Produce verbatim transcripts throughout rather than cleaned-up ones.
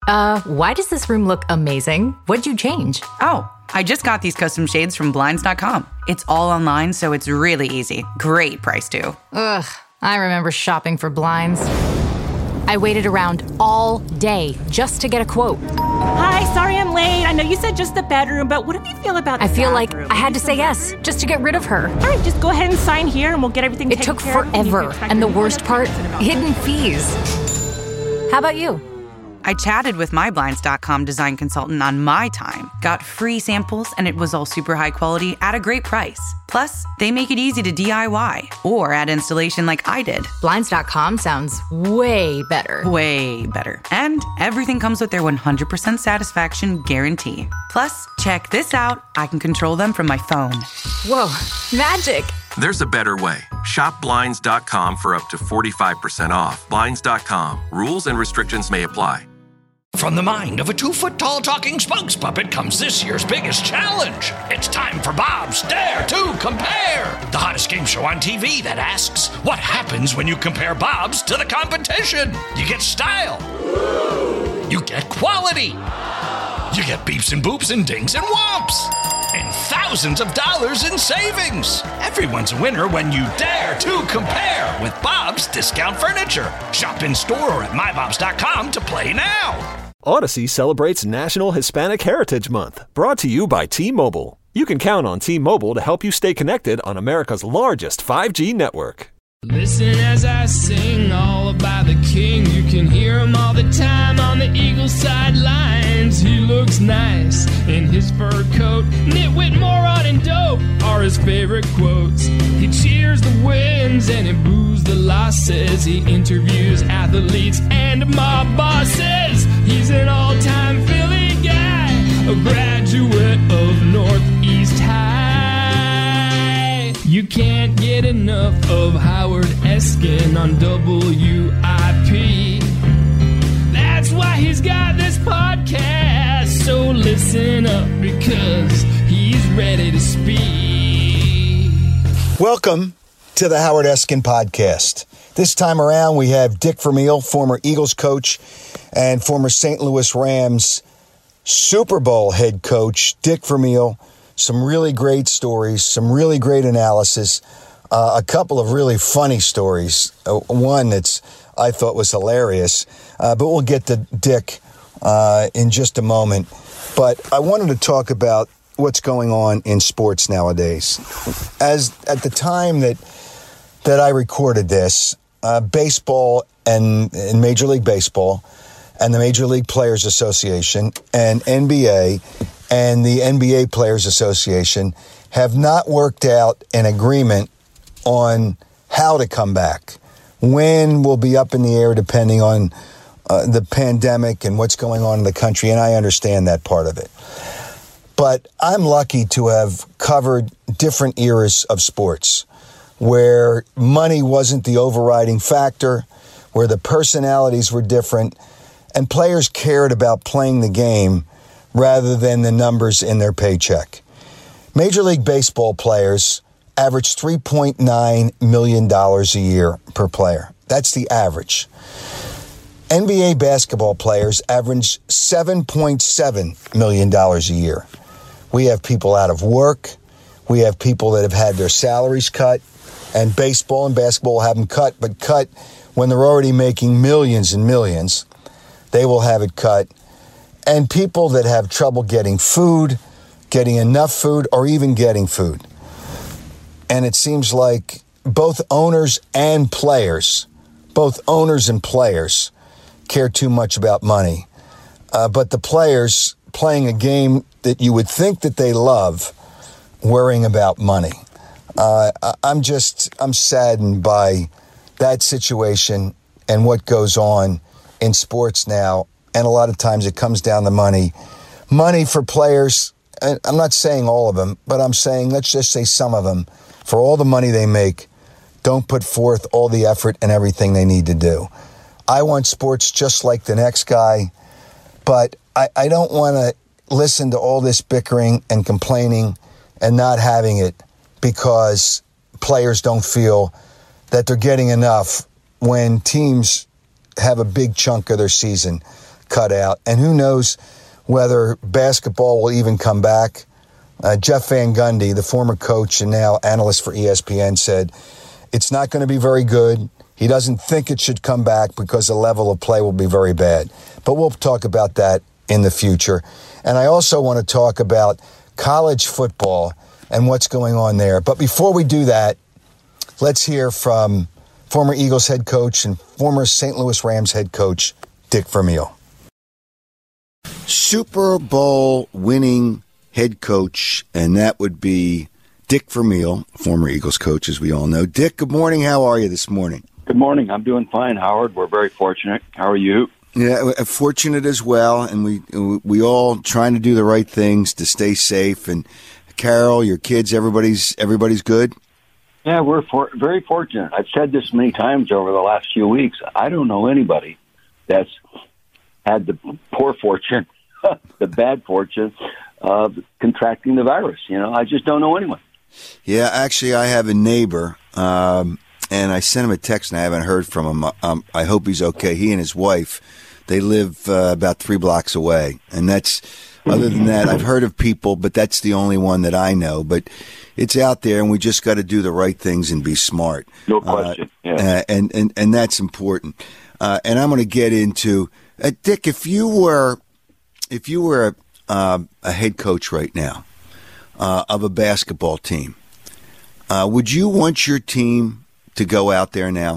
Uh, why does this room look amazing? What'd you change? Oh, I just got these custom shades from Blinds dot com. It's all online, so it's really easy. Great price, too. Ugh, I remember shopping for blinds. I waited around all day just to get a quote. Hi, sorry I'm late. I know you said just the bedroom, but what do you feel about the I feel bathroom? like I had to say yes just to get rid of her. All right, just go ahead and sign here and we'll get everything It taken took care of. forever, and the worst part, hidden fees. How about you? I chatted with my Blinds dot com design consultant on my time, got free samples, and it was all super high quality at a great price. Plus, they make it easy to D I Y or add installation like I did. Blinds dot com sounds way better. Way better. And everything comes with their one hundred percent satisfaction guarantee. Plus, check this out. I can control them from my phone. Whoa, magic. There's a better way. Shop Blinds dot com for up to forty-five percent off. Blinds dot com. Rules and restrictions may apply. From the mind of a two-foot-tall talking spokes puppet comes this year's biggest challenge. It's time for Bob's Dare to Compare, the hottest game show on T V that asks, what happens when you compare Bob's to the competition? You get style. You get quality. You get beeps and boops and dings and whomps. And thousands of dollars in savings. Everyone's a winner when you dare to compare with Bob's Discount Furniture. Shop in store or at my bobs dot com to play now. Odyssey celebrates National Hispanic Heritage Month, brought to you by T-Mobile. You can count on T-Mobile to help you stay connected on America's largest five G network. Listen as I sing all about the king. You can hear him all the time on the Eagles sidelines. He looks nice in his fur coat. Nitwit, moron, and dope are his favorite quotes. He cheers the wins and he boos the losses. He interviews athletes and mob bosses. He's an all-time Philly guy, a graduate of Northeast High. You can't get enough of Howard Eskin on W I P. That's why he's got this podcast. So listen up because he's ready to speak. Welcome to the Howard Eskin Podcast. This time around, we have Dick Vermeil, former Eagles coach and former Saint Louis Rams Super Bowl head coach. Dick Vermeil. Some really great stories, some really great analysis, uh, a couple of really funny stories. Uh, one that's I thought was hilarious, uh, but we'll get to Dick uh, in just a moment. But I wanted to talk about what's going on in sports nowadays. As at the time that that I recorded this, uh, baseball and, and Major League Baseball and the Major League Players Association and N B A and the N B A Players Association have not worked out an agreement on how to come back. When will be up in the air depending on uh, the pandemic and what's going on in the country, and I understand that part of it. But I'm lucky to have covered different eras of sports where money wasn't the overriding factor, where the personalities were different, and players cared about playing the game rather than the numbers in their paycheck. Major League Baseball players average three point nine million dollars a year per player. That's the average. N B A basketball players average seven point seven million dollars a year. We have people out of work. We have people that have had their salaries cut. And baseball and basketball have them cut, but cut when they're already making millions and millions. They will have it cut. And people that have trouble getting food, getting enough food, or even getting food. And it seems like both owners and players, both owners and players care too much about money. Uh, but the players playing a game that you would think that they love, worrying about money. Uh, I'm just, I'm saddened by that situation and what goes on in sports now. And a lot of times it comes down to money. Money for players, I'm not saying all of them, but I'm saying, let's just say some of them, for all the money they make, don't put forth all the effort and everything they need to do. I want sports just like the next guy, but I, I don't want to listen to all this bickering and complaining and not having it because players don't feel that they're getting enough when teams have a big chunk of their season cut out, and who knows whether basketball will even come back. Uh, Jeff Van Gundy, the former coach and now analyst for E S P N, said it's not going to be very good. He doesn't think it should come back because the level of play will be very bad. But we'll talk about that in the future. And I also want to talk about college football and what's going on there. But before we do that, let's hear from former Eagles head coach and former Saint Louis Rams head coach, Dick Vermeil. Super Bowl winning head coach, and that would be Dick Vermeil, former Eagles coach, as we all know. Dick, good morning. How are you this morning? Good morning. I'm doing fine, Howard. We're very fortunate. How are you? Yeah, fortunate as well, and we we all trying to do the right things to stay safe. And Carol, your kids, everybody's everybody's good? Yeah, we're for, very fortunate. I've said this many times over the last few weeks. I don't know anybody that's had the poor fortune, the bad fortune of contracting the virus. You know, I just don't know anyone. Yeah, actually, I have a neighbor, um, and I sent him a text, and I haven't heard from him. Um, I hope he's okay. He and his wife, they live uh, about three blocks away, and that's, other than that, I've heard of people, but that's the only one that I know. But it's out there, and we just got to do the right things and be smart. No question. Uh, yeah. uh, and, and, and that's important. Uh, and I'm going to get into, uh, Dick, if you were, if you were a, uh, a head coach right now uh, of a basketball team, uh, would you want your team to go out there now?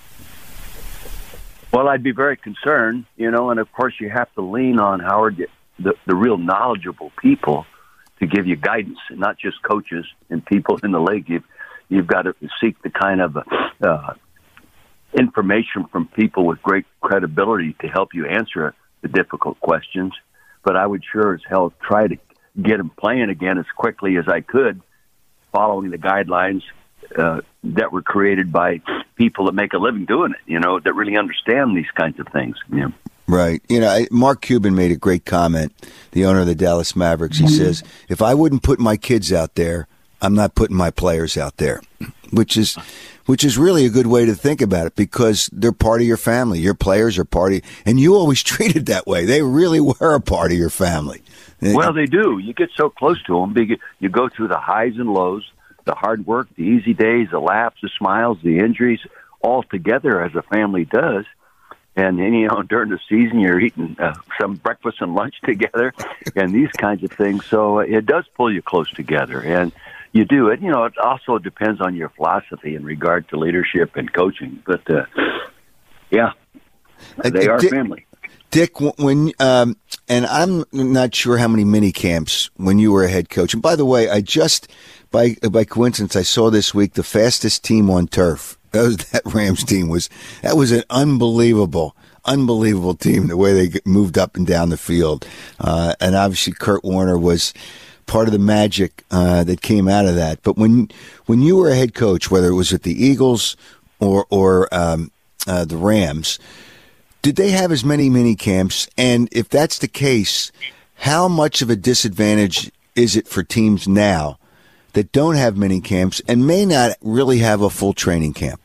Well, I'd be very concerned, you know, and of course you have to lean on, Howard, the, the real knowledgeable people to give you guidance, and not just coaches and people in the league. You've, you've got to seek the kind of uh, information from people with great credibility to help you answer the difficult questions. But I would sure as hell try to get them playing again as quickly as I could, following the guidelines uh, that were created by people that make a living doing it, you know, that really understand these kinds of things. You know. Right. You know, Mark Cuban made a great comment, the owner of the Dallas Mavericks. He mm-hmm. says, if I wouldn't put my kids out there, I'm not putting my players out there, which is which is really a good way to think about it, because they're part of your family. Your players are part of, and you always treated that way. They really were a part of your family. Well, they do. You get so close to them. You go through the highs and lows, the hard work, the easy days, the laughs, the smiles, the injuries, all together as a family does. And then, you know, during the season, you're eating uh, some breakfast and lunch together and these kinds of things. So it does pull you close together. And you do it. You know, it also depends on your philosophy in regard to leadership and coaching. But, uh, yeah, they uh, are Dick, family. Dick, when um, and I'm not sure how many mini camps when you were a head coach. And by the way, I just, by by coincidence, I saw this week the fastest team on turf. That was that Rams team was that was an unbelievable, unbelievable team. The way they moved up and down the field, uh, and obviously Kurt Warner was part of the magic uh, that came out of that. But when when you were a head coach, whether it was at the Eagles or or um, uh, the Rams, did they have as many mini camps? And if that's the case, how much of a disadvantage is it for teams now that don't have mini camps and may not really have a full training camp?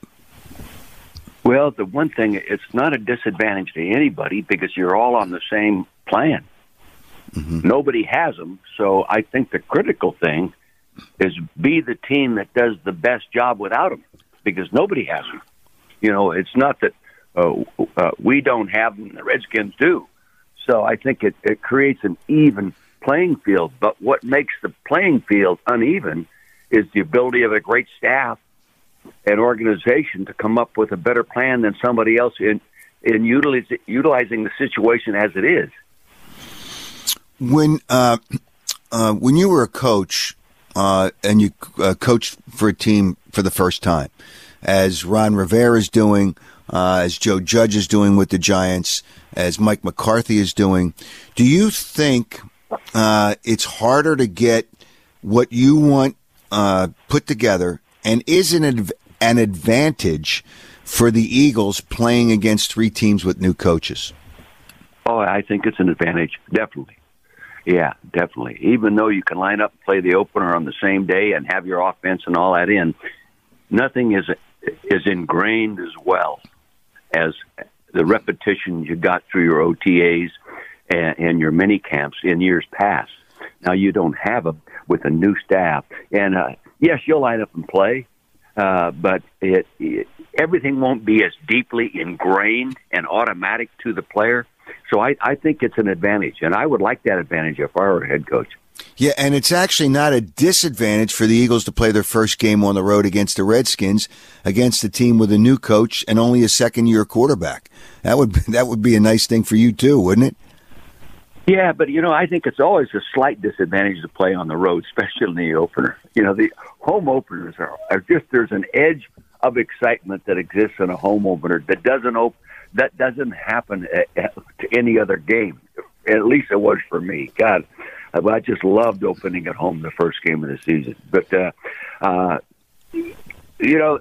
Well, the one thing, it's not a disadvantage to anybody because you're all on the same plan. Mm-hmm. Nobody has them. So I think the critical thing is be the team that does the best job without them, because nobody has them. You know, it's not that uh, uh, we don't have them, the Redskins do. So I think it, it creates an even playing field. But what makes the playing field uneven is the ability of a great staff and organization to come up with a better plan than somebody else in, in utilize, utilizing the situation as it is. When uh, uh, when you were a coach uh, and you uh, coached for a team for the first time, as Ron Rivera is doing, uh, as Joe Judge is doing with the Giants, as Mike McCarthy is doing, do you think uh, it's harder to get what you want uh, put together, and is it an, an advantage for the Eagles playing against three teams with new coaches? Oh, I think it's an advantage, definitely. Yeah, definitely. Even though you can line up and play the opener on the same day and have your offense and all that in, nothing is is ingrained as well as the repetition you got through your O T As and, and your mini camps in years past. Now you don't have them with a new staff. And uh, yes, you'll line up and play, uh, but it, it everything won't be as deeply ingrained and automatic to the player. So I, I think it's an advantage, and I would like that advantage if I were a head coach. Yeah, and it's actually not a disadvantage for the Eagles to play their first game on the road against the Redskins, against a team with a new coach and only a second-year quarterback. That would that would be a nice thing for you too, wouldn't it? Yeah, but, you know, I think it's always a slight disadvantage to play on the road, especially in the opener. You know, the home openers are, are just, there's an edge of excitement that exists in a home opener that doesn't op- that doesn't happen at, at, to any other game. At least it was for me. God, I just loved opening at home the first game of the season. But, uh, uh, you know,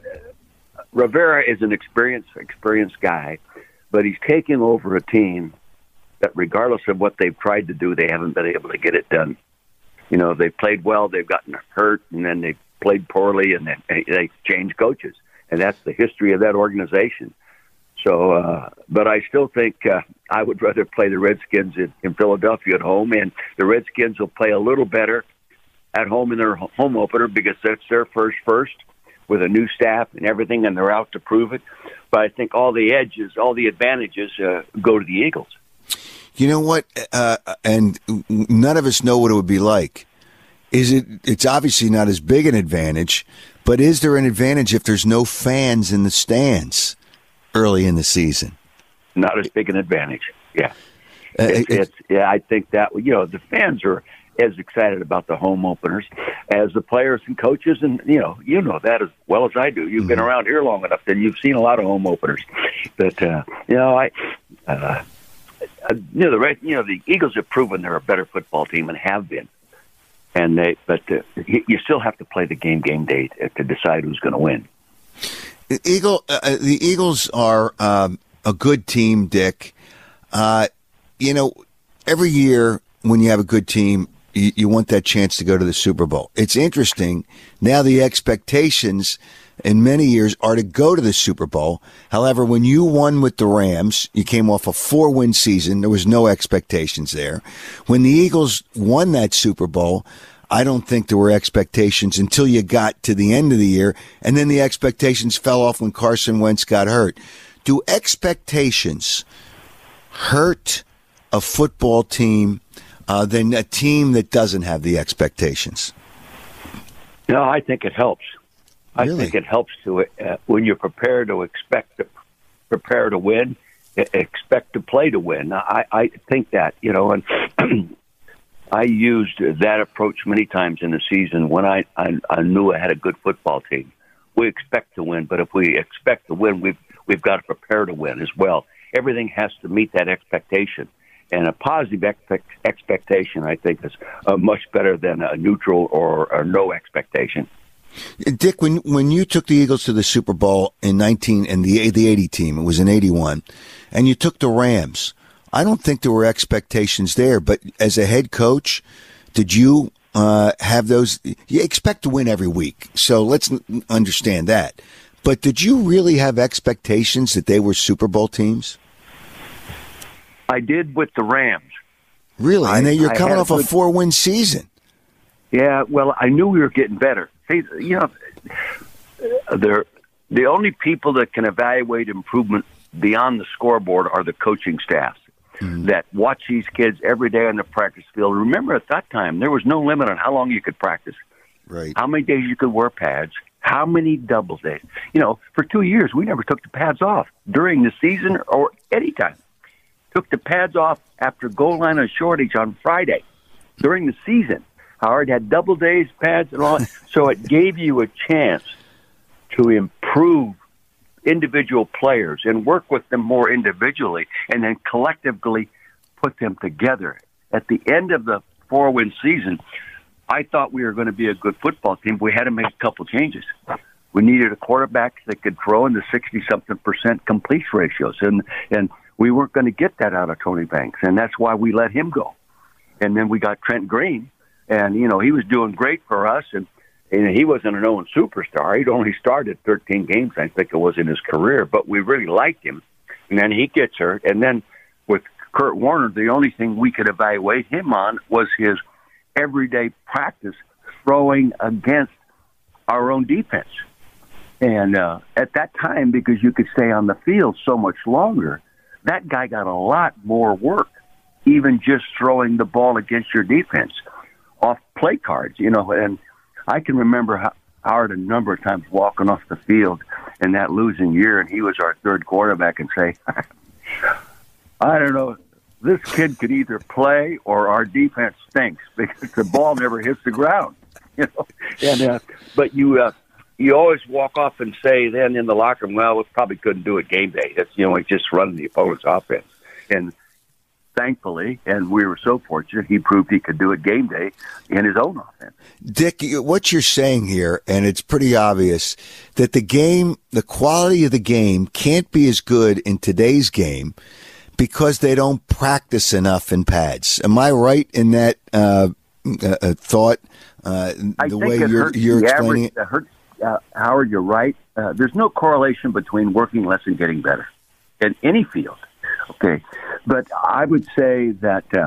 Rivera is an experienced, experienced guy, but he's taking over a team that regardless of what they've tried to do, they haven't been able to get it done. You know, they've played well, they've gotten hurt, and then they've played poorly, and then they changed coaches. And that's the history of that organization. So, uh, but I still think uh, I would rather play the Redskins in, in Philadelphia at home, and the Redskins will play a little better at home in their home opener because that's their first first with a new staff and everything, and they're out to prove it. But I think all the edges, all the advantages uh, go to the Eagles. You know what? Uh, and none of us know what it would be like. Is it? It's obviously not as big an advantage, but is there an advantage if there's no fans in the stands early in the season? Not as big an advantage. Yeah, uh, it's, it's, it's yeah. I think that you know the fans are as excited about the home openers as the players and coaches, and you know you know that as well as I do. You've mm-hmm. been around here long enough, and you've seen a lot of home openers. But uh, you know, I. Uh, Uh, you know the you know the Eagles have proven they're a better football team and have been, and they but uh, you, you still have to play the game game day to decide who's going to win. The Eagle, uh, the Eagles are um, a good team, Dick. Uh, you know, every year when you have a good team, you, you want that chance to go to the Super Bowl. It's interesting now. The expectations in many years are to go to the Super Bowl. However, when you won with the Rams, you came off a four-win season. There was no expectations there. When the Eagles won that Super Bowl, I don't think there were expectations until you got to the end of the year, and then the expectations fell off when Carson Wentz got hurt. Do expectations hurt a football team uh, than a team that doesn't have the expectations? No, I think it helps. I Really? think it helps to uh, when you're prepared to expect to prepare to win, expect to play to win. I, I think that you know, and I used that approach many times in the season when I, I I knew I had a good football team. We expect to win, but if we expect to win, we've we've got to prepare to win as well. Everything has to meet that expectation, and a positive expect, expectation, I think, is uh, much better than a neutral or, or no expectation. Dick, when when you took the Eagles to the Super Bowl in nineteen and the the eighty team, it was in eighty-one, and you took the Rams. I don't think there were expectations there, but as a head coach, did you uh, have those? You expect to win every week, so let's understand that. But did you really have expectations that they were Super Bowl teams? I did with the Rams. Really, and then you're I coming off a, good, a four-win season. Yeah, well, I knew we were getting better. See, you know, they're, the only people that can evaluate improvement beyond the scoreboard are the coaching staffs mm-hmm. that watch these kids every day on the practice field. Remember, at that time, there was no limit on how long you could practice, right? How many days you could wear pads, how many double days. You know, for two years, we never took the pads off during the season or any time. Took the pads off after goal line and shortage on Friday during the season. Howard had double days, pads, and all. So it gave you a chance to improve individual players and work with them more individually and then collectively put them together. At the end of the four-win season, I thought we were going to be a good football team. We had to make a couple changes. We needed a quarterback that could throw in the sixty-something percent completion ratios, and, and we weren't going to get that out of Tony Banks, and that's why we let him go. And then we got Trent Green. And, you know, he was doing great for us, and, and he wasn't a known superstar. He'd only started thirteen games, I think it was, in his career, but we really liked him and then he gets hurt. And then with Kurt Warner, the only thing we could evaluate him on was his everyday practice throwing against our own defense. And uh, at that time, because you could stay on the field so much longer, that guy got a lot more work, even just throwing the ball against your defense off play cards, you know. And I can remember how Howard a number of times walking off the field in that losing year, and he was our third quarterback, and say, I don't know, this kid could either play or our defense stinks because the ball never hits the ground, you know. And uh, but you uh, you always walk off and say then in the locker room, well, we probably couldn't do it game day. It's, you know, it's just running the opponent's offense. And thankfully, and we were so fortunate, he proved he could do it game day in his own offense. Dick, what you're saying here, and it's pretty obvious, that the game, the quality of the game can't be as good in today's game because they don't practice enough in pads. Am I right in that uh, uh, thought, uh, I the think way it you're, hurts you're the explaining average, it? it hurts, uh, Howard, you're right. Uh, there's no correlation between working less and getting better in any field. Okay, but I would say that uh,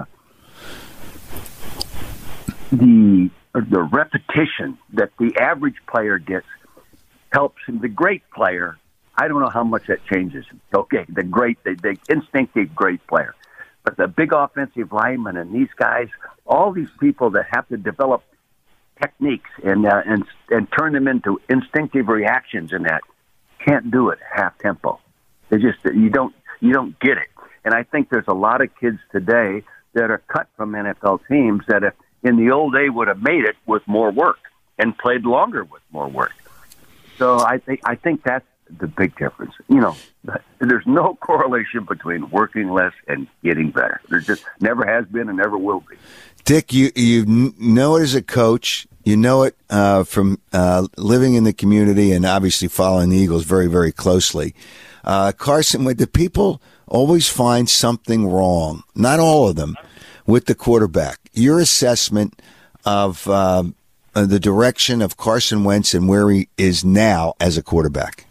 the the repetition that the average player gets helps him. The great player, I don't know how much that changes him. Okay, the great, the, the instinctive great player. But the big offensive linemen and these guys, all these people that have to develop techniques and uh, and and turn them into instinctive reactions, and that can't do it half tempo. They just you don't you don't get it. And I think there's a lot of kids today that are cut from N F L teams that if, in the old day would have made it with more work and played longer with more work. So I think I think that's the big difference. You know, there's no correlation between working less and getting better. There just never has been and never will be. Dick, you you know it as a coach. You know it uh, from uh, living in the community and obviously following the Eagles very, very closely. Uh, Carson, with the people always find something wrong, not all of them, with the quarterback. Your assessment of uh, the direction of Carson Wentz and where he is now as a quarterback?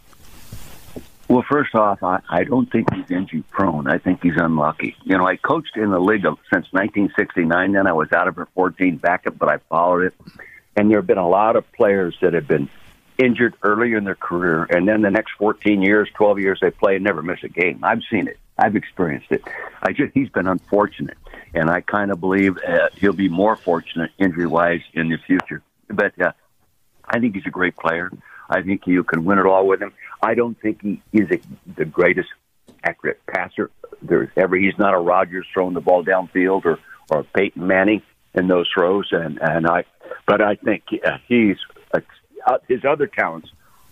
Well, first off, I, I don't think he's injury prone. I think he's unlucky. You know, I coached in the league since nineteen sixty-nine. Then I was out of her fourteen backup, but I followed it. And there have been a lot of players that have been injured earlier in their career, and then the next fourteen years, twelve years they play and never miss a game. I've seen it. I've experienced it. I just he's been unfortunate, and I kind of believe uh, he'll be more fortunate injury-wise in the future. But uh, I think he's a great player. I think you can win it all with him. I don't think he is a, the greatest accurate passer there's ever. He's not a Rodgers throwing the ball downfield or or a Peyton Manning in those throws, and and I. But I think uh, he's uh, his other talents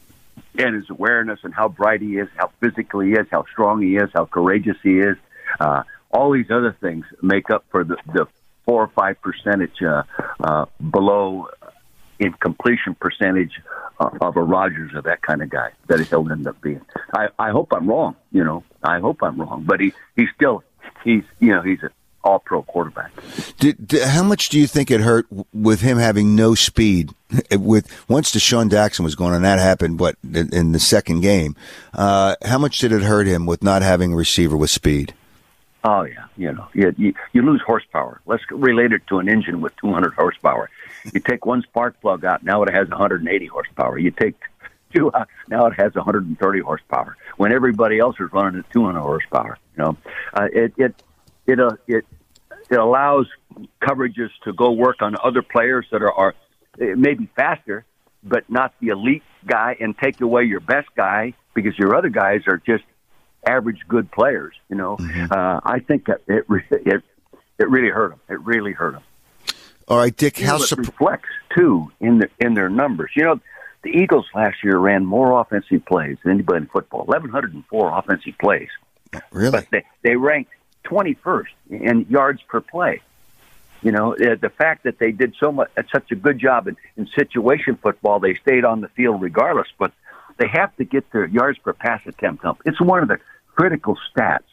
and his awareness and how bright he is, how physical he is, how strong he is, how courageous he is. Uh, all these other things make up for the, the four or five percentage uh, uh, below in completion percentage uh, of a Rodgers or that kind of guy that he'll end up being. I, I hope I'm wrong. You know, I hope I'm wrong. But he he's still he's you know he's a all-pro quarterback. Did, did, how much do you think it hurt with him having no speed? With once Deshaun Jackson was going on, that happened, what, in the second game. Uh, how much did it hurt him with not having a receiver with speed? Oh, yeah. You know, you, you, you lose horsepower. Let's relate it to an engine with two hundred horsepower. You take one spark plug out, now it has one hundred eighty horsepower. You take two out, now it has one hundred thirty horsepower. When everybody else is running at two hundred horsepower, you know, uh, it, it, It, uh, it it allows coverages to go work on other players that are, are maybe faster, but not the elite guy, and take away your best guy because your other guys are just average good players. You know, mm-hmm. uh, I think that it it it really hurt them. It really hurt them. All right, Dick. How it reflects too in the in their numbers. You know, the Eagles last year ran more offensive plays than anybody in football. eleven oh four offensive plays. Really? But they they ranked twenty-first in yards per play. You know, uh, the fact that they did so much, such a good job in, in situation football, they stayed on the field regardless, but they have to get their yards per pass attempt up. It's one of the critical stats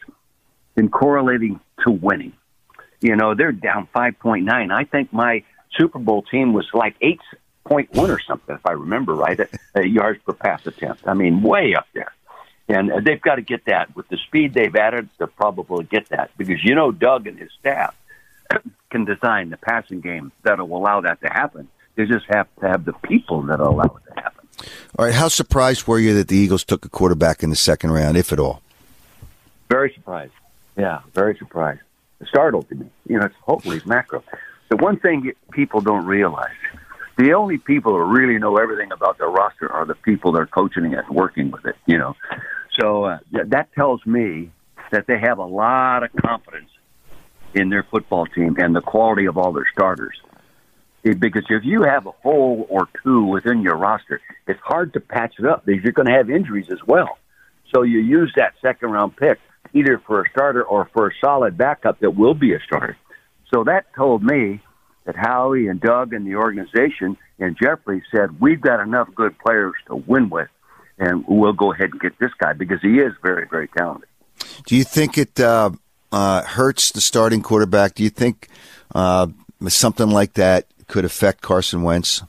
in correlating to winning. You know, they're down five point nine. I think my Super Bowl team was like eight point one or something, if I remember right, at, at yards per pass attempt. I mean, way up there. And uh, they've got to get that. With the speed they've added, they'll probably get that. Because, you know, Doug and his staff can design the passing game that will allow that to happen. They just have to have the people that allow it to happen. All right, how surprised were you that the Eagles took a quarterback in the second round, if at all? Very surprised. Yeah, very surprised. Startled to me. You know, it's hopefully it's macro. The one thing people don't realize, the only people who really know everything about their roster are the people that are coaching it and working with it, you know. So uh, that tells me that they have a lot of confidence in their football team and the quality of all their starters. Because if you have a hole or two within your roster, it's hard to patch it up because you're going to have injuries as well. So you use that second-round pick either for a starter or for a solid backup that will be a starter. So that told me that Howie and Doug and the organization and Jeffrey said, we've got enough good players to win with, and we'll go ahead and get this guy because he is very, very talented. Do you think it uh, uh, hurts the starting quarterback? Do you think uh, something like that could affect Carson Wentz?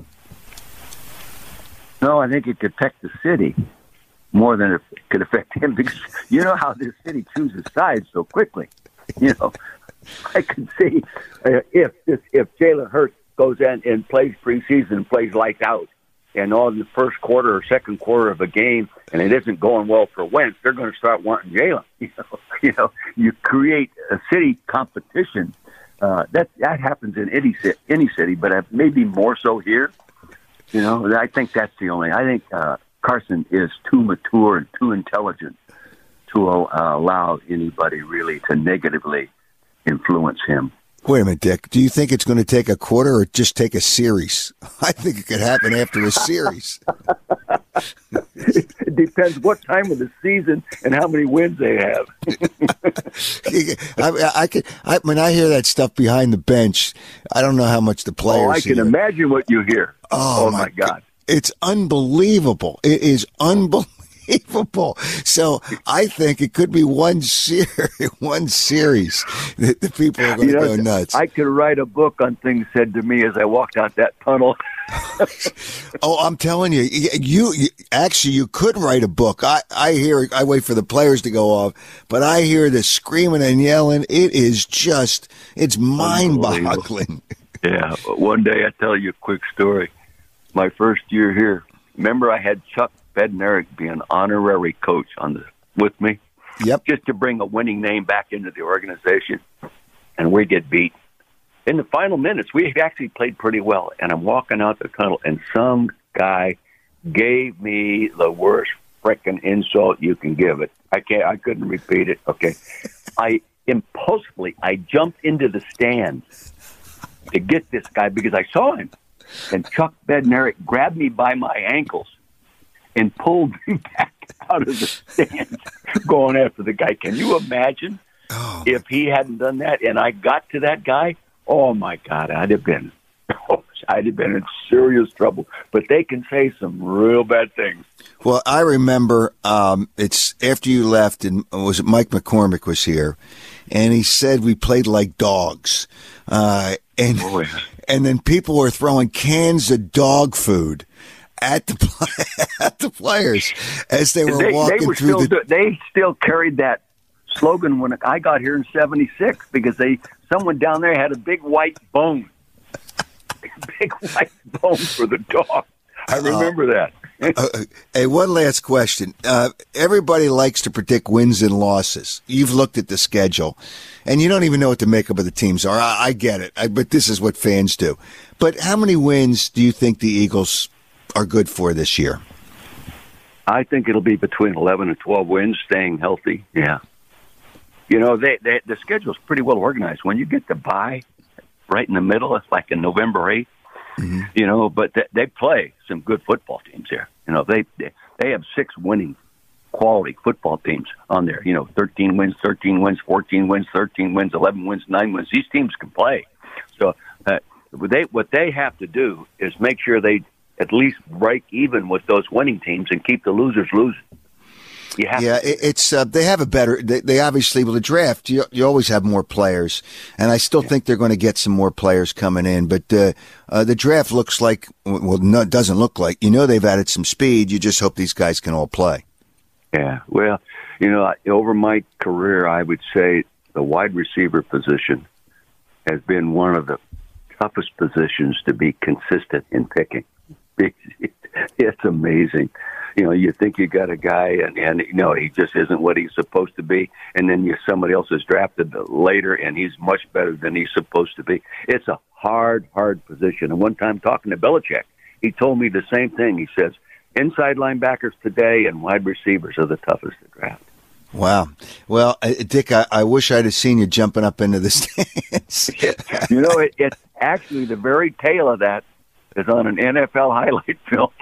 No, I think it could affect the city more than it could affect him because you know how this city chooses sides so quickly. You know, I could see uh, if this, if Jalen Hurts goes in and plays preseason, plays lights out, and all in the first quarter or second quarter of a game, and it isn't going well for Wentz, they're going to start wanting Jalen. You know, you know, you create a city competition. Uh, that that happens in any any city, but maybe more so here. You know, I think that's the only. I think uh, Carson is too mature and too intelligent to uh, allow anybody really to negatively influence him. Wait a minute, Dick. Do you think it's going to take a quarter or just take a series? I think it could happen after a series. It depends what time of the season and how many wins they have. I, I can. I, when I hear that stuff behind the bench, I don't know how much the players. Oh, I can hear. imagine what you hear. Oh, oh my, my God. It's unbelievable. It is unbelievable. So I think it could be one series, one series that the people are going to you know, go nuts. I could write a book on things said to me as I walked out that tunnel. Oh, I'm telling you, you, you actually you could write a book. I, I hear, I wait for the players to go off, but I hear the screaming and yelling. It is just, it's mind-boggling. Yeah, one day I tell you a quick story. My first year here, remember I had Chuck Bednarik be an honorary coach on the with me. Yep. Just to bring a winning name back into the organization, and we get beat. In the final minutes, we actually played pretty well, and I'm walking out the tunnel, and some guy gave me the worst frickin' insult you can give it. I can't. I couldn't repeat it. Okay, I impulsively I jumped into the stands to get this guy because I saw him, and Chuck Bednarik grabbed me by my ankles and pulled me back out of the stands, going after the guy. Can you imagine oh. if he hadn't done that and I got to that guy? Oh, my God, I'd have been oh, I'd have been in serious trouble. But they can say some real bad things. Well, I remember um, it's after you left, and was it Mike McCormick was here, and he said we played like dogs. Uh, and oh, yeah. and then people were throwing cans of dog food at the at the players as they were they, walking they were through still, the... They still carried that slogan when I got here in seventy-six because they someone down there had a big white bone. Big white bone for the dog. I remember uh, that. uh, hey, one last question. Uh, everybody likes to predict wins and losses. You've looked at the schedule, and you don't even know what the makeup of the teams are. I, I get it, I, but this is what fans do. But how many wins do you think the Eagles are good for this year? I think it'll be between eleven and twelve wins, staying healthy. Yeah. You know, they, they, the schedule's pretty well organized. When you get the bye right in the middle, it's like in November eighth, mm-hmm. you know, but they, they play some good football teams here. You know, they, they they have six winning quality football teams on there. You know, thirteen wins, thirteen wins, fourteen wins, thirteen wins, eleven wins, nine wins. These teams can play. So uh, what they what they have to do is make sure they at least break even with those winning teams and keep the losers losing. Yeah, yeah it, it's uh, they have a better. They, they obviously with the draft, you you always have more players, and I still yeah. think they're going to get some more players coming in. But uh, uh, the draft looks like well, no, it doesn't look like. You know, they've added some speed. You just hope these guys can all play. Yeah, well, you know, over my career, I would say the wide receiver position has been one of the toughest positions to be consistent in picking. It's amazing. You know, you think you got a guy, and, and you know, he just isn't what he's supposed to be, and then you somebody else is drafted later, and he's much better than he's supposed to be. It's a hard, hard position. And one time talking to Belichick, he told me the same thing. He says, inside linebackers today and wide receivers are the toughest to draft. Wow. Well, uh, Dick, I, I wish I'd have seen you jumping up into the stands. You know, it, it's actually the very tail of that is on an N F L highlight film.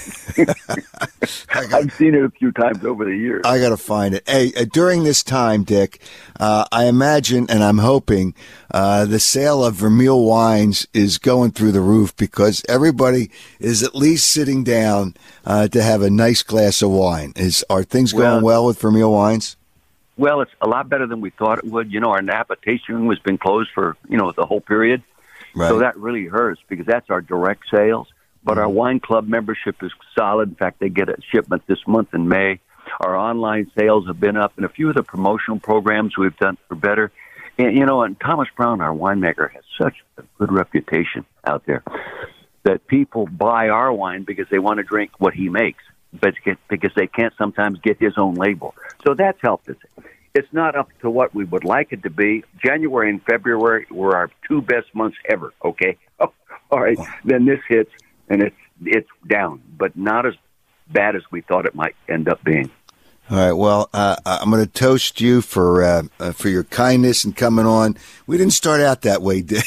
got, I've seen it a few times over the years. I got to find it. Hey, uh, during this time, Dick, uh, I imagine and I'm hoping uh, the sale of Vermeil wines is going through the roof because everybody is at least sitting down uh, to have a nice glass of wine. Is Are things going well, well with Vermeil wines? Well, it's a lot better than we thought it would. You know, our Napa tasting room has been closed for, you know, the whole period. Right. So that really hurts because that's our direct sales. But mm-hmm. our wine club membership is solid. In fact, they get a shipment this month in May. Our online sales have been up, and a few of the promotional programs we've done are better. And, you know, and Thomas Brown, our winemaker, has such a good reputation out there that people buy our wine because they want to drink what he makes, but because they can't sometimes get his own label. So that's helped us. It's not up to what we would like it to be. January and February were our two best months ever, okay? Oh, all right, then this hits, and it's it's down, but not as bad as we thought it might end up being. All right, well, uh, I'm going to toast you for uh, uh, for your kindness and coming on. We didn't start out that way, Dick.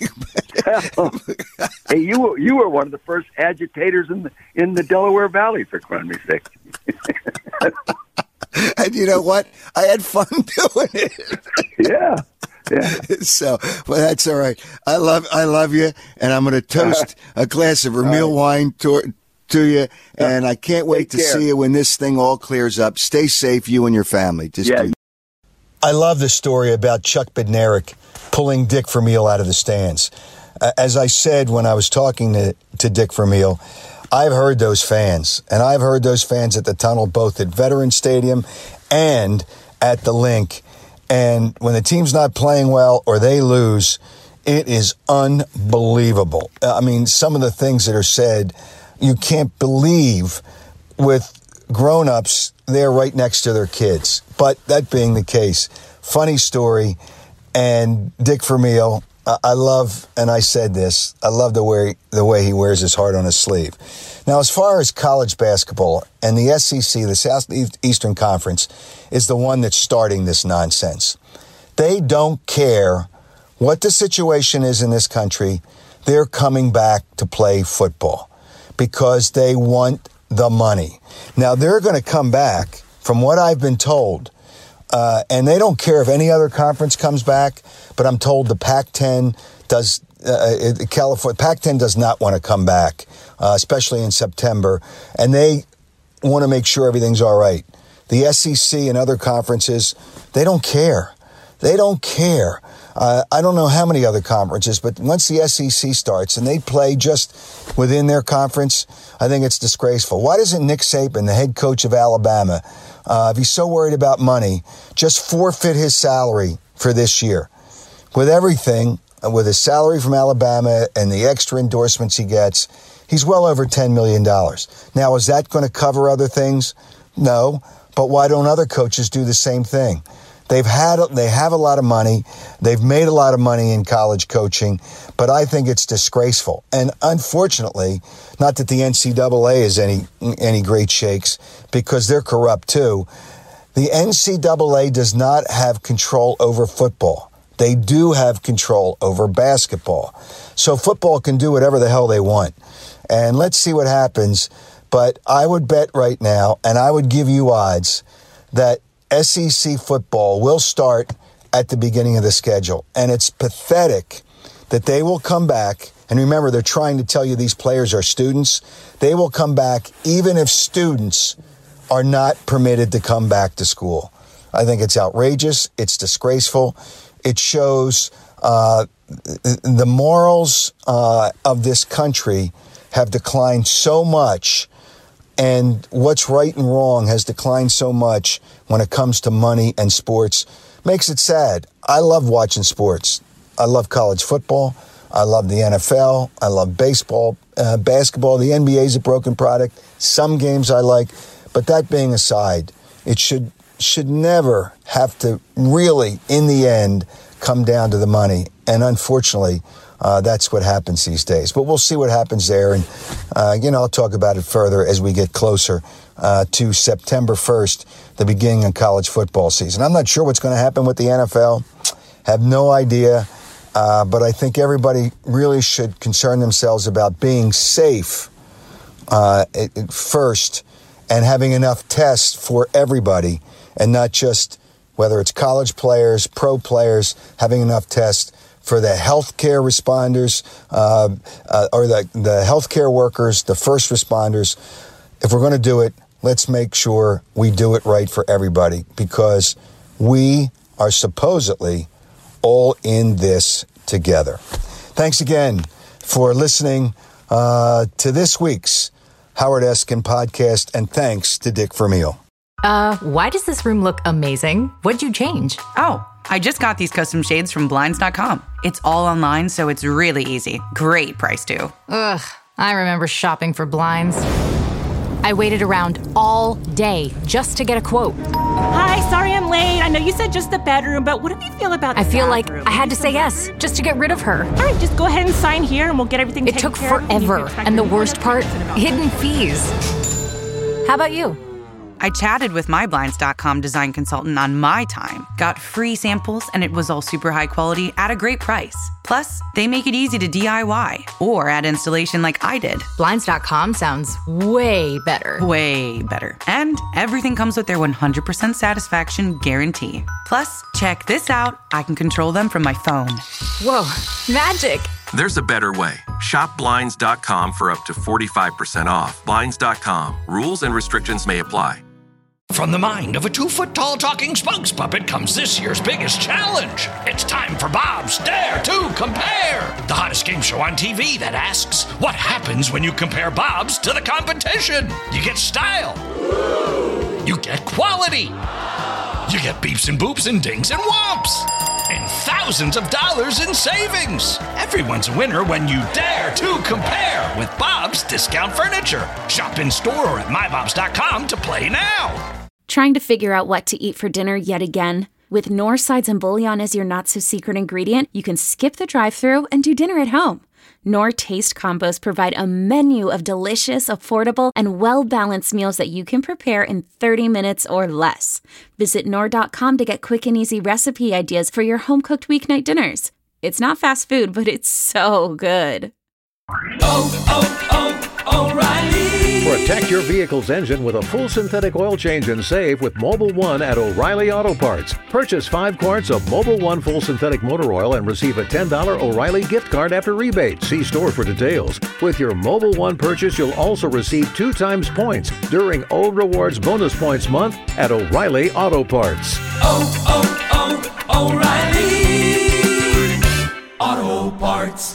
Hey, you were, you were one of the first agitators in the, in the Delaware Valley, for crying sake. And you know what? I had fun doing it. Yeah, yeah. So, well, that's all right. I love, I love you, and I'm going to toast a glass of Vermeil right. wine to, to you. And I can't wait Take to care. see you when this thing all clears up. Stay safe, you and your family. Just yeah. do. I love the story about Chuck Bednarik pulling Dick Vermeil out of the stands. Uh, as I said when I was talking to, to Dick Vermeil, I've heard those fans, and I've heard those fans at the tunnel, both at Veterans Stadium and at the Link. And when the team's not playing well or they lose, it is unbelievable. I mean, some of the things that are said, you can't believe with grown-ups there right next to their kids. But that being the case, funny story. And Dick Vermeil, I love, and I said this, I love the way, the way he wears his heart on his sleeve. Now, as far as college basketball, and the S E C, the Southeastern Conference, is the one that's starting this nonsense. They don't care what the situation is in this country. They're coming back to play football because they want the money. Now, they're going to come back, from what I've been told, Uh, and they don't care if any other conference comes back, but I'm told the Pac ten does, uh, California, Pac ten does not want to come back, uh, especially in September, and they want to make sure everything's all right. The S E C and other conferences, they don't care. They don't care. Uh, I don't know how many other conferences, but once the S E C starts and they play just within their conference, I think it's disgraceful. Why doesn't Nick Saban, the head coach of Alabama, Uh, if he's so worried about money, just forfeit his salary for this year? With everything, with his salary from Alabama and the extra endorsements he gets, he's well over ten million dollars. Now, is that going to cover other things? No, but why don't other coaches do the same thing? They've had, they have a lot of money. They've made a lot of money in college coaching, but I think it's disgraceful. And unfortunately, not that the N C double A is any any great shakes, because they're corrupt too. The N C double A does not have control over football. They do have control over basketball. So football can do whatever the hell they want. And let's see what happens. But I would bet right now, and I would give you odds, that S E C football will start at the beginning of the schedule. And it's pathetic that they will come back. And remember, they're trying to tell you these players are students. They will come back even if students are not permitted to come back to school. I think it's outrageous. It's disgraceful. It shows uh, the morals uh, of this country have declined so much and what's right and wrong has declined so much when it comes to money and sports. Makes it sad. I love watching sports. I love college football. I love the N F L. I love baseball, uh, basketball. The N B A is a broken product. Some games I like. But that being aside, it should should never have to really, in the end, come down to the money. And unfortunately, uh, that's what happens these days. But we'll see what happens there. And, uh, you know, I'll talk about it further as we get closer uh, to September first, the beginning of college football season. I'm not sure what's going to happen with the N F L. Have no idea. Uh, but I think everybody really should concern themselves about being safe uh, at, at first and having enough tests for everybody, and not just whether it's college players, pro players, having enough tests for the healthcare responders uh, uh, or the, the healthcare workers, the first responders. If we're going to do it, let's make sure we do it right for everybody, because we are supposedly all in this together. Thanks again for listening uh, to this week's Howard Eskin podcast, and thanks to Dick Vermeil. Uh, why does this room look amazing? What'd you change? Oh, I just got these custom shades from Blinds dot com. It's all online, so it's really easy. Great price, too. Ugh, I remember shopping for blinds. I waited around all day just to get a quote. Hi, sorry I'm late. I know you said just the bedroom, but what do you feel about the I feel bathroom? like I had to say yes just to get rid of her. All right, just go ahead and sign here and we'll get everything It taken took care of. forever, and the worst part, hidden fees. How about you? I chatted with my Blinds dot com design consultant on my time, got free samples, and it was all super high quality at a great price. Plus, they make it easy to D I Y or add installation like I did. Blinds dot com sounds way better. Way better. And everything comes with their one hundred percent satisfaction guarantee. Plus, check this out. I can control them from my phone. Whoa, magic. There's a better way. Shop Blinds dot com for up to forty-five percent off. Blinds dot com. Rules and restrictions may apply. From the mind of a two-foot-tall talking spokes puppet comes this year's biggest challenge. It's time for Bob's Dare to Compare, the hottest game show on T V that asks, what happens when you compare Bob's to the competition? You get style. You get quality. You get beeps and boops and dings and whomps. And thousands of dollars in savings. Everyone's a winner when you dare to compare with Bob's Discount Furniture. Shop in store or at my bobs dot com to play now. Trying to figure out what to eat for dinner yet again? With Knorr sides and bouillon as your not-so-secret ingredient, you can skip the drive-thru and do dinner at home. Knorr Taste Combos provide a menu of delicious, affordable, and well-balanced meals that you can prepare in thirty minutes or less. Visit Knorr dot com to get quick and easy recipe ideas for your home-cooked weeknight dinners. It's not fast food, but it's so good. Oh, oh, oh, O'Reilly. Protect your vehicle's engine with a full synthetic oil change and save with Mobil one at O'Reilly Auto Parts. Purchase five quarts of Mobil one full synthetic motor oil and receive a ten dollars O'Reilly gift card after rebate. See store for details. With your Mobil one purchase, you'll also receive two times points during O Rewards Bonus Points Month at O'Reilly Auto Parts. Oh, oh, oh, O'Reilly Auto Parts.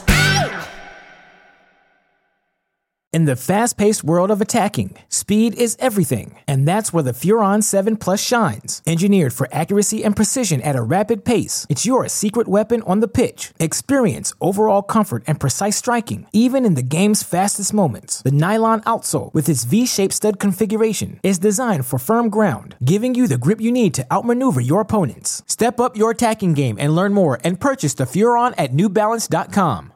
In the fast-paced world of attacking, speed is everything, and that's where the Furon seven Plus shines. Engineered for accuracy and precision at a rapid pace, it's your secret weapon on the pitch. Experience overall comfort and precise striking, even in the game's fastest moments. The nylon outsole, with its V-shaped stud configuration, is designed for firm ground, giving you the grip you need to outmaneuver your opponents. Step up your attacking game and learn more and purchase the Furon at new balance dot com.